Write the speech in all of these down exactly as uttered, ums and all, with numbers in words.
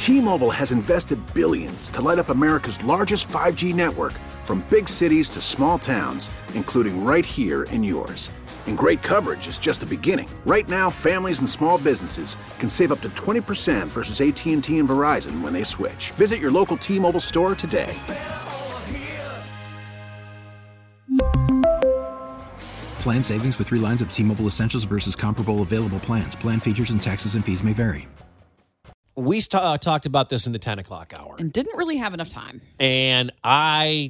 T-Mobile has invested billions to light up America's largest five G network, from big cities to small towns, including right here in yours. And great coverage is just the beginning. Right now, families and small businesses can save up to twenty percent versus A T and T and Verizon when they switch. Visit your local T-Mobile store today. Plan savings with three lines of T-Mobile Essentials versus comparable available plans. Plan features and taxes and fees may vary. We st- uh, talked about this in the ten o'clock hour. And didn't really have enough time. And I,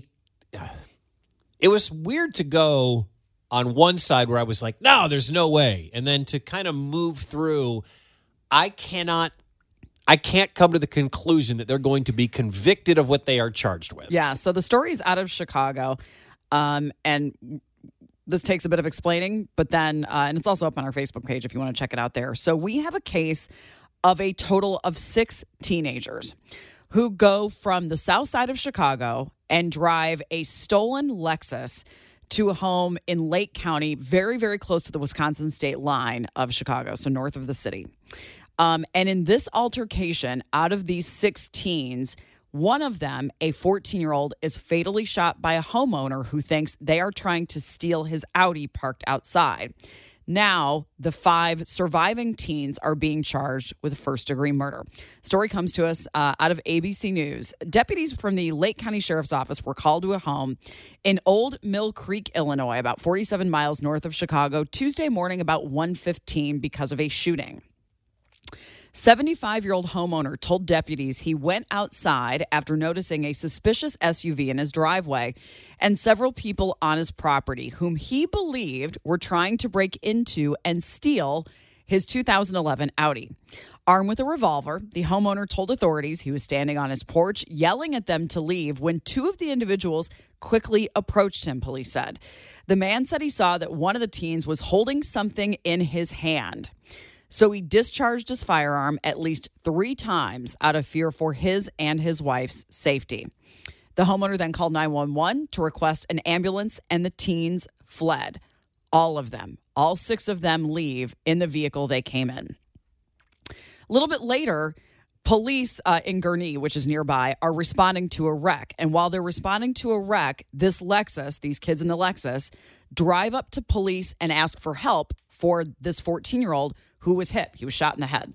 it was weird to go on one side where I was like, no, there's no way. And then to kind of move through, I cannot, I can't come to the conclusion that they're going to be convicted of what they are charged with. Yeah, so the story is out of Chicago. Um, and this takes a bit of explaining, but then, uh, and it's also up on our Facebook page if you want to check it out there. So we have a case of a total of six teenagers who go from the south side of Chicago and drive a stolen Lexus to a home in Lake County, very, very close to the Wisconsin state line of Chicago, so north of the city. Um, and in this altercation, out of these six teens, one of them, a fourteen-year-old, is fatally shot by a homeowner who thinks they are trying to steal his Audi parked outside. Now, the five surviving teens are being charged with first-degree murder. Story comes to us uh, out of A B C News. Deputies from the Lake County Sheriff's Office were called to a home in Old Mill Creek, Illinois, about forty-seven miles north of Chicago, Tuesday morning about one fifteen because of a shooting. seventy-five-year-old homeowner told deputies he went outside after noticing a suspicious S U V in his driveway and several people on his property whom he believed were trying to break into and steal his two thousand eleven Audi. Armed with a revolver, the homeowner told authorities he was standing on his porch yelling at them to leave when two of the individuals quickly approached him, police said. The man said he saw that one of the teens was holding something in his hand. So he discharged his firearm at least three times out of fear for his and his wife's safety. The homeowner then called nine one one to request an ambulance, and the teens fled. All of them, all six of them leave in the vehicle they came in. A little bit later, police uh, in Gurnee, which is nearby, are responding to a wreck. And while they're responding to a wreck, this Lexus, these kids in the Lexus, drive up to police and ask for help for this fourteen-year-old who was hit. He was shot in the head.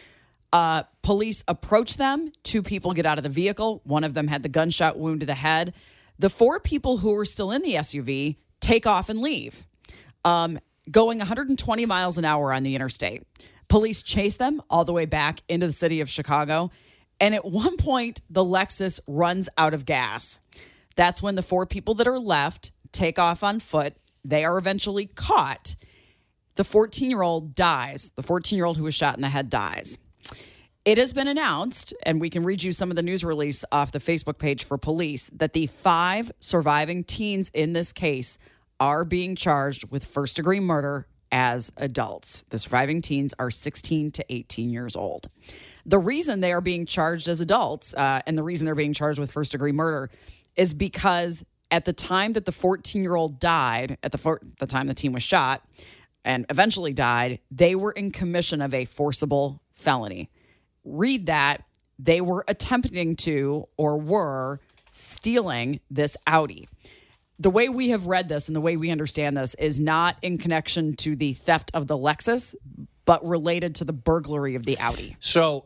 Uh, police approach them. Two people get out of the vehicle. One of them had the gunshot wound to the head. The four people who were still in the S U V take off and leave, um, going one hundred twenty miles an hour on the interstate. Police chase them all the way back into the city of Chicago. And at one point, the Lexus runs out of gas. That's when the four people that are left take off on foot. They are eventually caught. The fourteen-year-old dies. The fourteen-year-old who was shot in the head dies. It has been announced, and we can read you some of the news release off the Facebook page for police, that the five surviving teens in this case are being charged with first-degree murder as adults. The surviving teens are sixteen to eighteen years old. The reason they are being charged as adults, uh, and the reason they're being charged with first-degree murder, is because at the time that the fourteen-year-old died, at the, for- the time the teen was shot, and eventually died, they were in commission of a forcible felony. Read that, they were attempting to or were stealing this Audi. The way we have read this and the way we understand this is not in connection to the theft of the Lexus, but related to the burglary of the Audi. So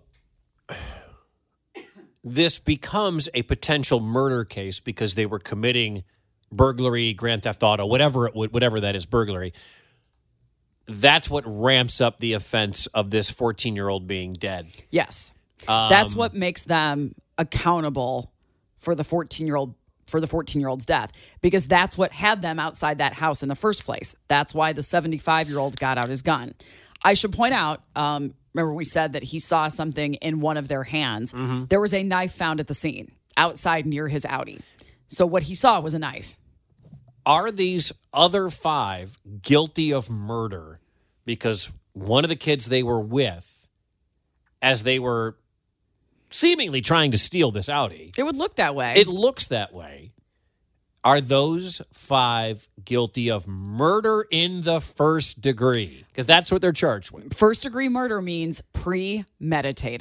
this becomes a potential murder case because they were committing burglary, grand theft auto, whatever it would, whatever that is, burglary. That's what ramps up the offense of this fourteen-year-old being dead. Yes. Um, That's what makes them accountable for the fourteen-year-old for the fourteen-year-old's death, because that's what had them outside that house in the first place. That's why the seventy-five-year-old got out his gun. I should point out, um, remember we said that he saw something in one of their hands. Mm-hmm. There was a knife found at the scene outside near his Audi. So what he saw was a knife. Are these other five guilty of murder because one of the kids they were with, as they were seemingly trying to steal this Audi? It would look that way. It looks that way. Are those five guilty of murder in the first degree? Because that's what they're charged with. First degree murder means premeditated.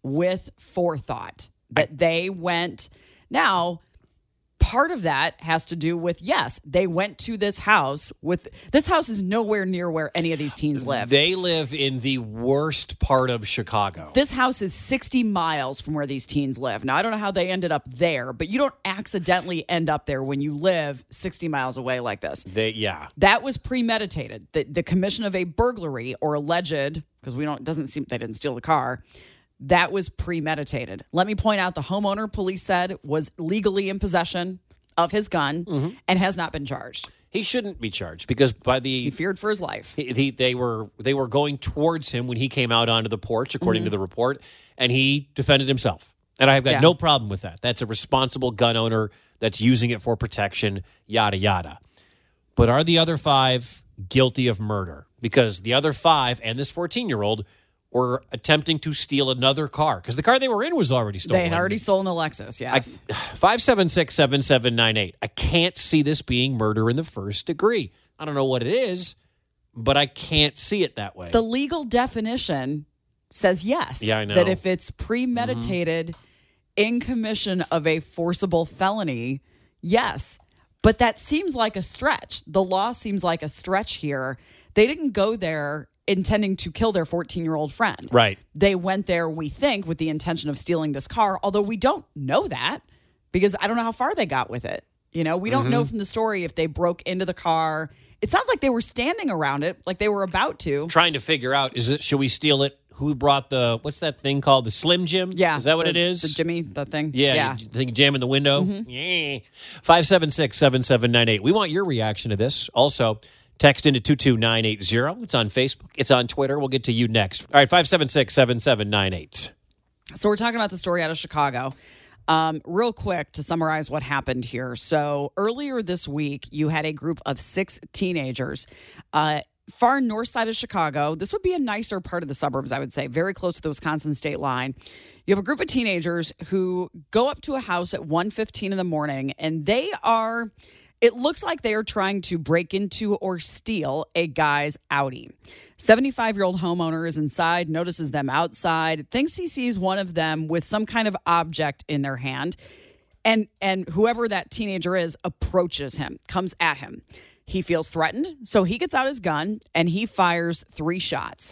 with forethought, that I, they went. Now, part of that has to do with, yes, they went to this house with, this house is nowhere near where any of these teens live. They live in the worst part of Chicago. This house is sixty miles from where these teens live. Now, I don't know how they ended up there, but you don't accidentally end up there when you live sixty miles away like this. They, yeah. That was premeditated. The, the commission of a burglary or alleged, because we don't, it doesn't seem they didn't steal the car. That was premeditated. Let me point out the homeowner, police said, was legally in possession of his gun mm-hmm. and has not been charged. He shouldn't be charged because by the he feared for his life. He, he, they were they were going towards him when he came out onto the porch, according mm-hmm. to the report, and he defended himself. And I've got yeah. no problem with that. That's a responsible gun owner that's using it for protection, yada yada. But are the other five guilty of murder? Because the other five and this fourteen-year-old were attempting to steal another car because the car they were in was already stolen. They had already stolen the Lexus, yes. five seven six, seven seven nine eight. I can't see this being murder in the first degree. I don't know what it is, but I can't see it that way. The legal definition says yes. Yeah, I know. That if it's premeditated mm-hmm. in commission of a forcible felony, yes. But that seems like a stretch. The law seems like a stretch here. They didn't go there intending to kill their fourteen-year-old friend. Right. They went there, we think, with the intention of stealing this car, although we don't know that because I don't know how far they got with it. You know, we don't mm-hmm. know from the story if they broke into the car. It sounds like they were standing around it, like they were about to. Trying to figure out, is it? Should we steal it? Who brought the, what's that thing called? The Slim Jim? Yeah. Is that what the, it is? The Jimmy, the thing? Yeah. yeah. You think jam in the window? Mm-hmm. Yeah. five seven six, seven seven nine eight. We want your reaction to this. Also, text into two two nine eight zero. It's on Facebook. It's on Twitter. We'll get to you next. All right, five seven six, seven seven nine eight. So we're talking about the story out of Chicago. Um, real quick to summarize what happened here. So earlier this week, you had a group of six teenagers uh, far north side of Chicago. This would be a nicer part of the suburbs, I would say, very close to the Wisconsin state line. You have a group of teenagers who go up to a house at one fifteen in the morning, and they are... It looks like they are trying to break into or steal a guy's Audi. seventy-five-year-old homeowner is inside, notices them outside, thinks he sees one of them with some kind of object in their hand, and and whoever that teenager is approaches him, comes at him. He feels threatened, so he gets out his gun, and he fires three shots.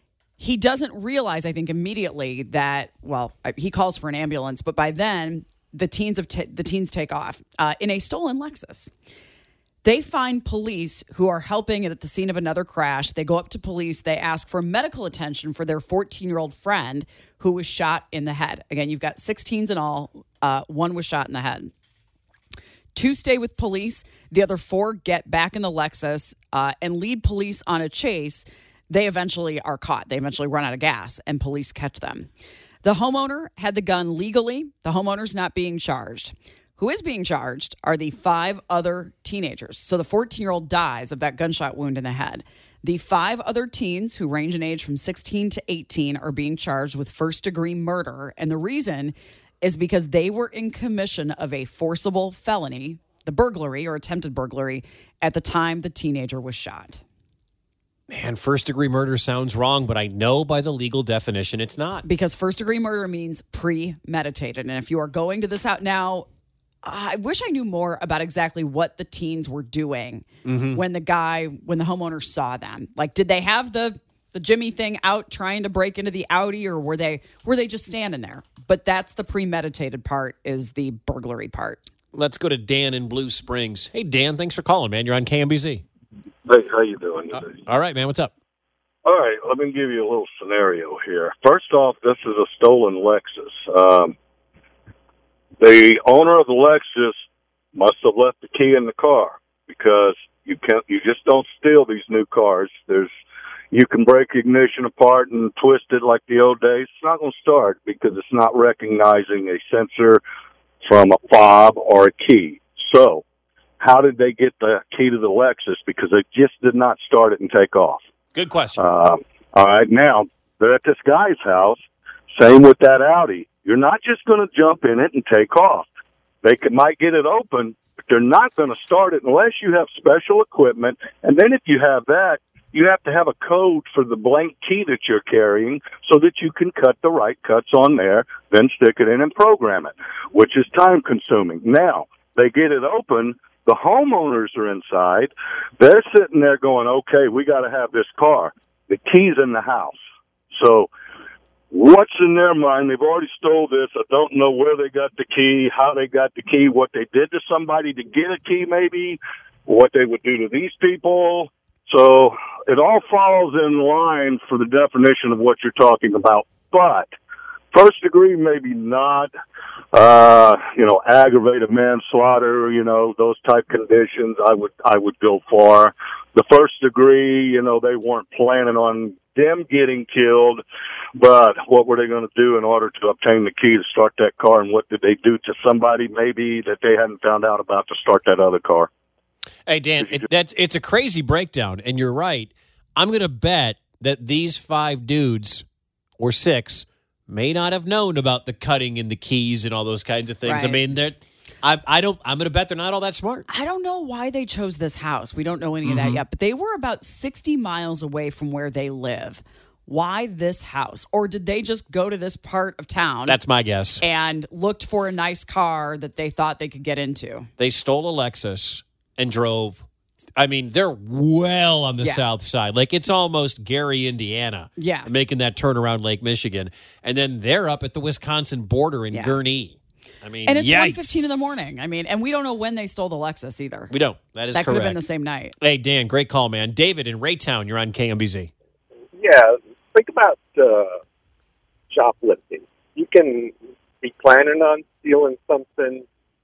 He doesn't realize, I think, immediately that, well, he calls for an ambulance, but by then... The teens have t- the teens take off uh, in a stolen Lexus. They find police who are helping at the scene of another crash. They go up to police. They ask for medical attention for their fourteen-year-old friend who was shot in the head. Again, you've got six teens in all. Uh, one was shot in the head. Two stay with police. The other four get back in the Lexus uh, and lead police on a chase. They eventually are caught. They eventually run out of gas, and police catch them. The homeowner had the gun legally. The homeowner's not being charged. Who is being charged are the five other teenagers. So the fourteen-year-old dies of that gunshot wound in the head. The five other teens who range in age from sixteen to eighteen are being charged with first-degree murder. And the reason is because they were in commission of a forcible felony, the burglary or attempted burglary, at the time the teenager was shot. Man, first-degree murder sounds wrong, but I know by the legal definition it's not. Because first-degree murder means premeditated. And if you are going to this house now, I wish I knew more about exactly what the teens were doing mm-hmm. when the guy, when the homeowner saw them. Like, did they have the the Jimmy thing out trying to break into the Audi, or were they were they just standing there? But that's the premeditated part, is the burglary part. Let's go to Dan in Blue Springs. Hey, Dan, thanks for calling, man. You're on K M B Z. Hey, how you doing today? Uh, all right, man. What's up? All right, let me give you a little scenario here. First off, this is a stolen Lexus. Um, the owner of the Lexus must have left the key in the car, because you can't, you just don't steal these new cars. There's, you can break ignition apart and twist it like the old days. It's not going to start because it's not recognizing a sensor from a fob or a key. So, how did they get the key to the Lexus? Because they just did not start it and take off. Good question. Uh, all right, now, they're at this guy's house. Same with that Audi. You're not just going to jump in it and take off. They could, might get it open, but they're not going to start it unless you have special equipment. And then if you have that, you have to have a code for the blank key that you're carrying so that you can cut the right cuts on there, then stick it in and program it, which is time consuming. Now, they get it open. The homeowners are inside. They're sitting there going, okay, we got to have this car. The key's in the house. So what's in their mind? They've already stole this. I don't know where they got the key, how they got the key, what they did to somebody to get a key maybe, what they would do to these people. So it all falls in line for the definition of what you're talking about. But first degree, maybe not. Uh, you know, aggravated manslaughter, you know, those type conditions I would, I would go for. The first degree, you know, they weren't planning on them getting killed, but what were they going to do in order to obtain the key to start that car, and what did they do to somebody maybe that they hadn't found out about to start that other car? Hey, Dan, it, that's it's a crazy breakdown, and you're right. I'm going to bet that these five dudes, or six, may not have known about the cutting and the keys and all those kinds of things. Right. I mean, they're, I, I don't. I'm going to bet they're not all that smart. I don't know why they chose this house. We don't know any Mm-hmm. of that yet, but they were about sixty miles away from where they live. Why this house? Or did they just go to this part of town That's my guess. and looked for a nice car that they thought they could get into? They stole a Lexus and drove. I mean, they're well on the Yeah. south side. Like, it's almost Gary, Indiana. Yeah. Making that turn around Lake Michigan. And then they're up at the Wisconsin border in Yeah. Gurnee. I mean, And it's yikes. one fifteen in the morning. I mean, and we don't know when they stole the Lexus either. We don't. That is that could correct. have been the same night. Hey, Dan, great call, man. David in Raytown, you're on K M B Z. Yeah, think about uh, shoplifting. You can be planning on stealing something,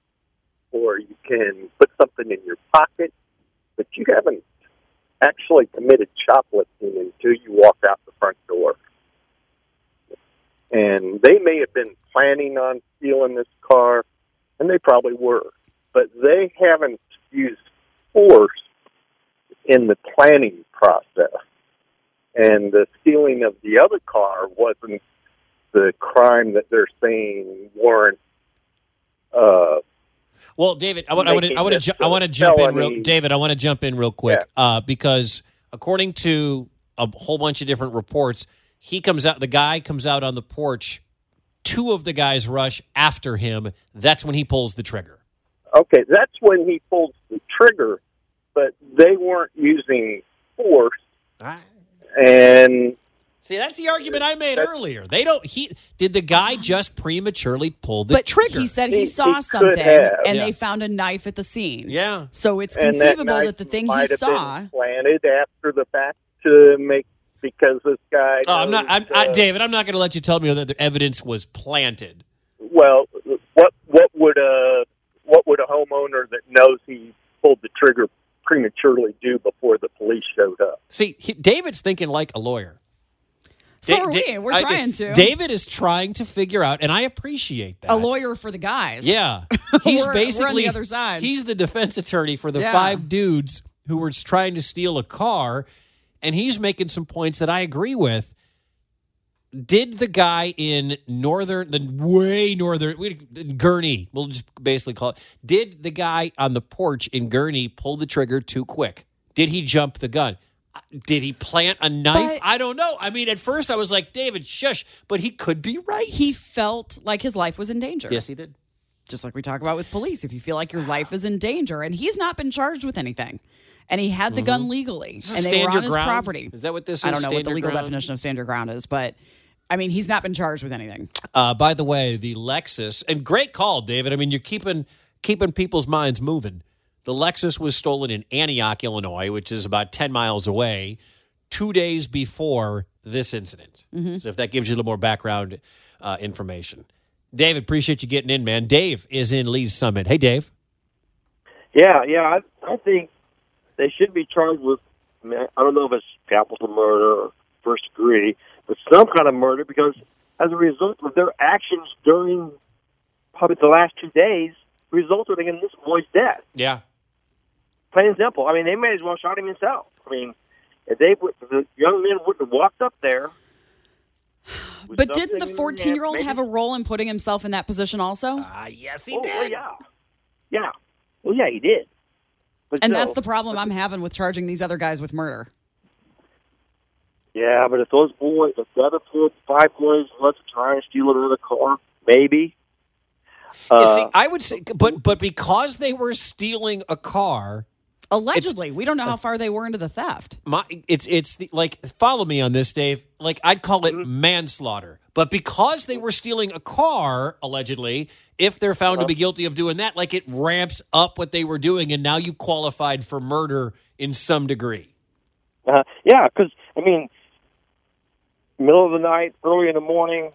or you can put something in your pocket, but you haven't actually committed shoplifting until you walk out the front door. And they may have been planning on stealing this car, and they probably were, but they haven't used force in the planning process. And the stealing of the other car wasn't the crime that they're saying warrants. Uh, Well, David, I want, I want to, I want to, ju- I want to jump in real, David, I want to jump in real quick, uh, because according to a whole bunch of different reports, he comes out, the guy comes out on the porch. Two of the guys rush after him. That's when he pulls the trigger. Okay, that's when he pulls the trigger, but they weren't using force. And see, that's the argument I made earlier. They don't. He did the guy just prematurely pull the But trigger? he said he, He- saw he could something, have. and Yeah. they found a knife at the scene. Yeah. So it's and conceivable that, that, the thing he might have saw. been planted after the fact to make, because this guy. Oh, I'm not. I'm, knows, I, uh, David, I'm not going to let you tell me that the evidence was planted. Well, what what would a what would a homeowner that knows he pulled the trigger prematurely do before the police showed up? See, he, David's thinking like a lawyer. So Da- are Da- we. We're I- trying to. David is trying to figure out, and I appreciate that. A lawyer for the guys. Yeah. He's We're- we're on basically the other side. He's the defense attorney for the Yeah. five dudes who were trying to steal a car, and he's making some points that I agree with. Did the guy in northern, the way northern, we- Gurnee, we'll just basically call it, did the guy on the porch in Gurnee pull the trigger too quick? Did he jump the gun? Did he plant a knife? But- I don't know. I mean, at first I was like, David, shush, but he could be right. He felt like his life was in danger. yes, he did. Just like we talk about with police. If you feel like your life is in danger, and he's not been charged with anything, and he had the gun legally, Is this and they stand were your on his ground? property. Is that what this is? I don't know what stand the your legal ground? definition of stand your ground is, but I mean, he's not been charged with anything. Uh, by the way, the Lexus, and great call, David. I mean, you're keeping keeping people's minds moving. The Lexus was stolen in Antioch, Illinois, which is about ten miles away, two days before this incident. Mm-hmm. So if that gives you a little more background uh, information. David, appreciate you getting in, man. Dave is in Lee's Summit. Hey, Dave. Yeah, yeah, I, I think they should be charged with, I, mean, I don't know if it's capital murder or first degree, but some kind of murder, because as a result of their actions during probably the last two days resulted in this boy's death. Yeah. Plain and simple. I mean, they may as well shot him himself. I mean, if they would, if the young men wouldn't have walked up there. with But didn't the something in their hand, fourteen-year-old maybe- have a role in putting himself in that position also? Uh, yes, he Oh, did. well, yeah. Yeah. Well, yeah, he did. But And still, that's the problem I'm having with charging these other guys with murder. Yeah, but if those boys, if the other four, five boys was trying to steal another car, maybe. You Uh, see, I would say, but but because they were stealing a car, Allegedly, we don't know how far they were into the theft. my it's it's the, like follow me on this, Dave. Like I'd call it Mm-hmm. manslaughter, but because they were stealing a car, allegedly, if they're found Uh-huh. to be guilty of doing that, like it ramps up what they were doing, and now you've qualified for murder in some degree. Uh, yeah, because, I mean, middle of the night, early in the morning,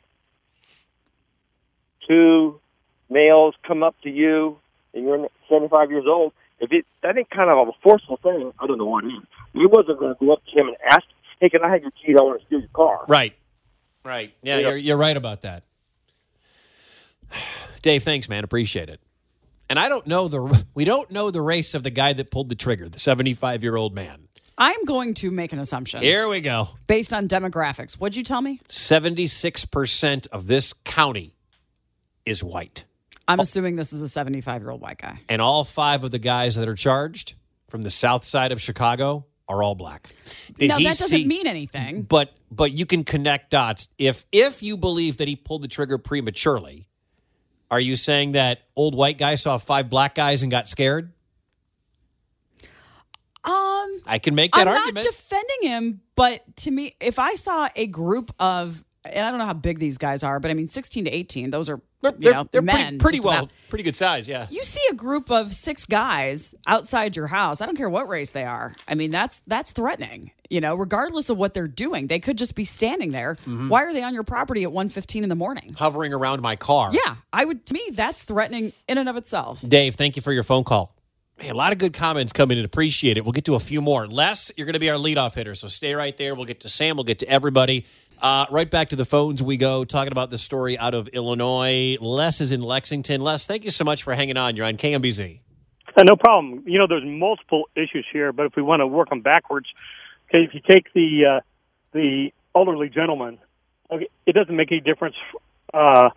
two males come up to you, and you're seventy-five years old. If it, that ain't kind of a forceful thing, I don't know what it is. You wasn't going to go up to him and ask, hey, can I have your keys? I want to steal your car. Right, right. Yeah, Yeah. you're you're right about that. Dave, thanks, man. Appreciate it. And I don't know the we don't know the race of the guy that pulled the trigger, the seventy-five-year-old man. I'm going to make an assumption Here we go. based on demographics. What'd you tell me? seventy-six percent of this county is white. I'm assuming this is a seventy-five-year-old white guy. And all five of the guys that are charged from the south side of Chicago are all black. Did Now, he that doesn't see- mean anything. But but you can connect dots. If if you believe that he pulled the trigger prematurely, are you saying that old white guy saw five black guys and got scared? Um, I can make that I'm argument. not defending him, but to me, if I saw a group of, and I don't know how big these guys are, but I mean, sixteen to eighteen, those are, they're you they're, know, they're men. pretty, pretty just well, about. pretty good size, yeah. You see a group of six guys outside your house. I don't care what race they are. I mean, that's that's threatening. You know, regardless of what they're doing, they could just be standing there. Mm-hmm. Why are they on your property at one fifteen in the morning? Hovering around my car. Yeah, I would. To me, that's threatening in and of itself. Dave, thank you for your phone call. Man, a lot of good comments coming in. Appreciate it. We'll get to a few more. Les, you're going to be our leadoff hitter, so stay right there. We'll get to Sam. We'll get to everybody. Uh, right back to the phones we go, talking about this story out of Illinois. Les is in Lexington. Les, thank you so much for hanging on. You're on K M B Z. Uh, no problem. You know, there's multiple issues here, but if we want to work them backwards, okay, if you take the uh, the elderly gentleman, okay, it doesn't make any difference uh,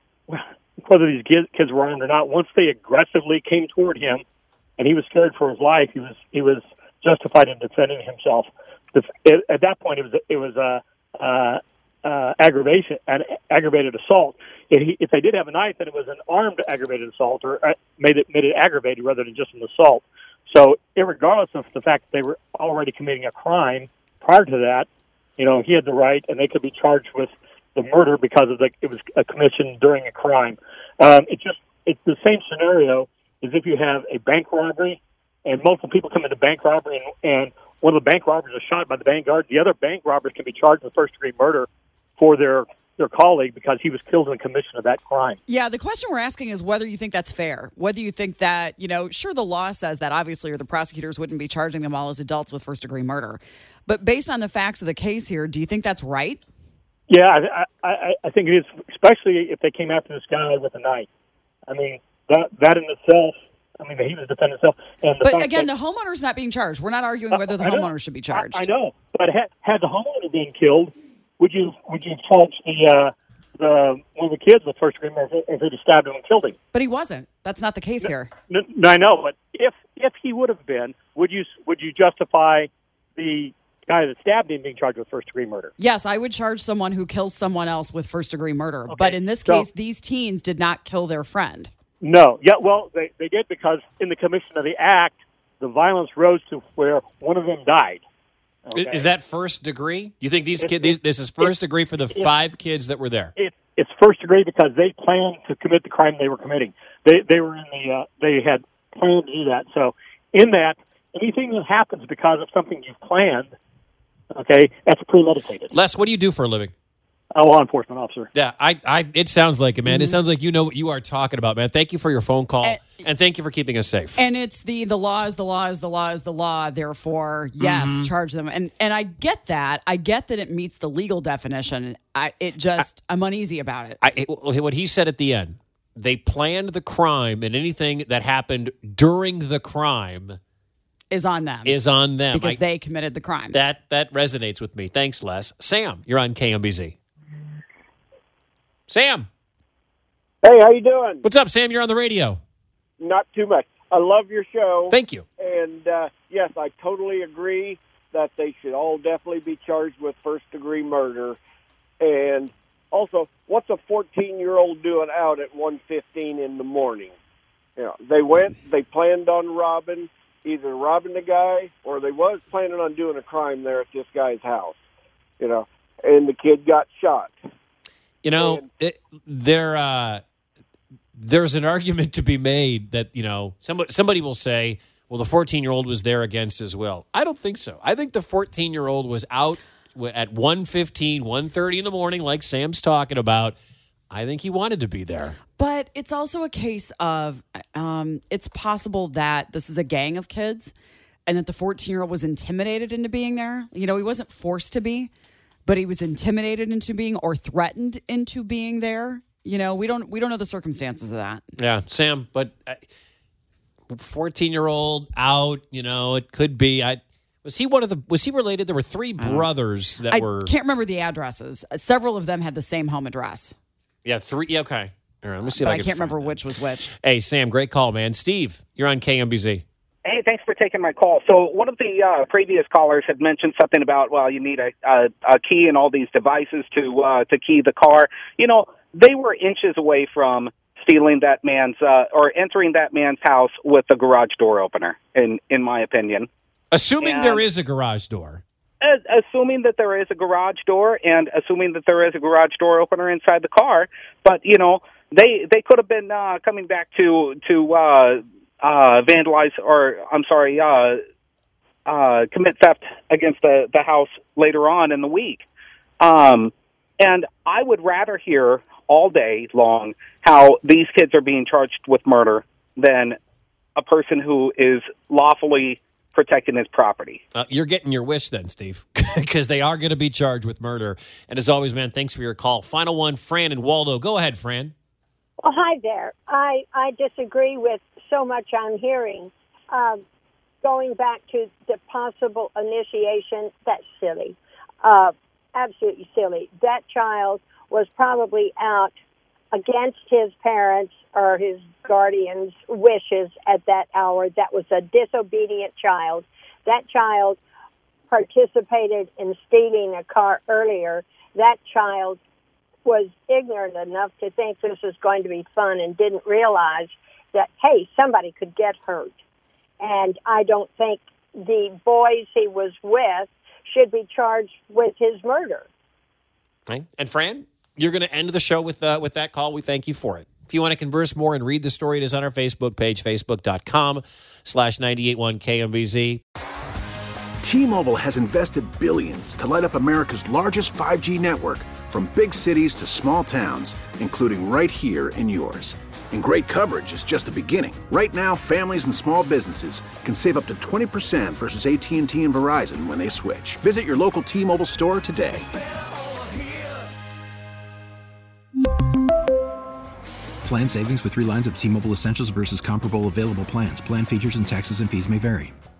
whether these kids, kids were armed or not. Once they aggressively came toward him, and he was scared for his life, he was he was justified in defending himself. The, it, at that point, it was it was a uh, uh, uh, aggravation, an aggravated assault. If, he, if they did have a knife, then it was an armed aggravated assault, or uh, made it made it aggravated rather than just an assault. So, regardless of the fact that they were already committing a crime prior to that, you know, he had the right, and they could be charged with the murder because of the it was a commission during a crime. Um, it's just it's the same scenario as if you have a bank robbery and multiple people come into bank robbery, and, and one of the bank robbers is shot by the bank guard. The other bank robbers can be charged with first degree murder for their their colleague because he was killed in the commission of that crime. Yeah, the question we're asking is whether you think that's fair. Whether you think that, you know, sure, the law says that obviously, or the prosecutors wouldn't be charging them all as adults with first degree murder. But based on the facts of the case here, do you think that's right? Yeah, I, I, I think it is, especially if they came after this guy with a knife. I mean, that that in itself, I mean, he was defending himself. And the But fact again, that, the homeowner's not being charged. We're not arguing whether the I know. homeowner should be charged. I, I know, but had, had the homeowner been killed, would you would you charge the uh, the one of the kids with first degree murder if he'd stabbed him and killed him? But he wasn't. That's not the case here. No, no, I know, but if if he would have been, would you would you justify the guy that stabbed him being charged with first degree murder? Yes, I would charge someone who kills someone else with first degree murder. Okay, But in this so- case, these teens did not kill their friend. No. Yeah, well, they, they did because in the commission of the act, the violence rose to where one of them died. Is- Okay? Is that first degree? You think these It- kids? These, it- this is first it- degree for the it- five kids that were there. It, it's first degree because they planned to commit the crime they were committing. They they were in the uh, they had planned to do that. So in that, anything that happens because of something you've planned, okay, that's premeditated. Les, what do you do for a living? A law enforcement officer. Yeah, I, I, it sounds like it, man. Mm-hmm. It sounds like you know what you are talking about, man. Thank you for your phone call, And- and thank you for keeping us safe. And it's the the law is the law is the law is the law. Therefore, yes, Mm-hmm. charge them. And and I get that. I get that it meets the legal definition. I it just I, am uneasy about it. I, it- what he said at the end, they planned the crime, and anything that happened during the crime Is on them is on them. because I- they committed the crime. that that resonates with me. Thanks, Les. Sam, you're on K M B Z. Sam, Hey, how you doing? what's up, Sam? You're on the radio. Not too much. I love your show. Thank you. And uh, yes, I totally agree that they should all definitely be charged with first-degree murder. And also, what's a fourteen-year-old doing out at one fifteen in the morning? You know, they went, they planned on robbing, either robbing the guy or they was planning on doing a crime there at this guy's house, you know, and the kid got shot. You know, And- it, there, uh, there's an argument to be made that, you know, somebody, somebody will say, well, the fourteen-year-old was there against his will. I don't think so. I think the fourteen-year-old was out at one fifteen, one thirty in the morning, like Sam's talking about. I think he wanted to be there. But it's also a case of um, it's possible that this is a gang of kids and that the fourteen-year-old was intimidated into being there. You know, he wasn't forced to be, but he was intimidated into being or threatened into being there. You know, we don't we don't know the circumstances of that. Yeah, Sam, but fourteen-year-old out, you know, it could be. I Was he one of the, was he related? There were three brothers that I were. can't remember the addresses. Several of them had the same home address. Yeah, three. Yeah, okay. All right, let me see But if I, I can can't find remember that. which was which. Hey, Sam, great call, man. Steve, you're on K M B Z. Hey, thanks for taking my call. So one of the uh, previous callers had mentioned something about, well, you need a, a, a key and all these devices to uh, to key the car. You know, they were inches away from stealing that man's uh, or entering that man's house with a garage door opener, in in my opinion. Assuming And- there is a garage door. Uh, assuming that there is a garage door and assuming that there is a garage door opener inside the car, but you know they they could have been uh, coming back to to uh, uh, vandalize or I'm sorry uh, uh, commit theft against the the house later on in the week, um, and I would rather hear all day long how these kids are being charged with murder than a person who is lawfully protecting his property. Uh, you're getting your wish then, Steve, because they are going to be charged with murder. And as always, man, thanks for your call. Final one, Fran and Waldo. Go ahead, Fran. Well, hi there. I, I disagree with so much I'm hearing. Um, going back to the possible initiation, that's silly. Uh, absolutely silly. That child was probably out against his parents or his guardian's wishes at that hour. That was a disobedient child. That child participated in stealing a car earlier. That child was ignorant enough to think this was going to be fun and didn't realize that, hey, somebody could get hurt. And I don't think the boys he was with should be charged with his murder. Okay. And Fran, you're going to end the show with uh, with that call. We thank you for it. If you want to converse more and read the story, it is on our Facebook page, facebook.com slash 981 KMBZ. T-Mobile has invested billions to light up America's largest five G network, from big cities to small towns, including right here in yours. And great coverage is just the beginning. Right now, families and small businesses can save up to twenty percent versus A T and T and Verizon when they switch. Visit your local T-Mobile store today. Plan savings with three lines of T-Mobile Essentials versus comparable available plans. Plan features and taxes and fees may vary.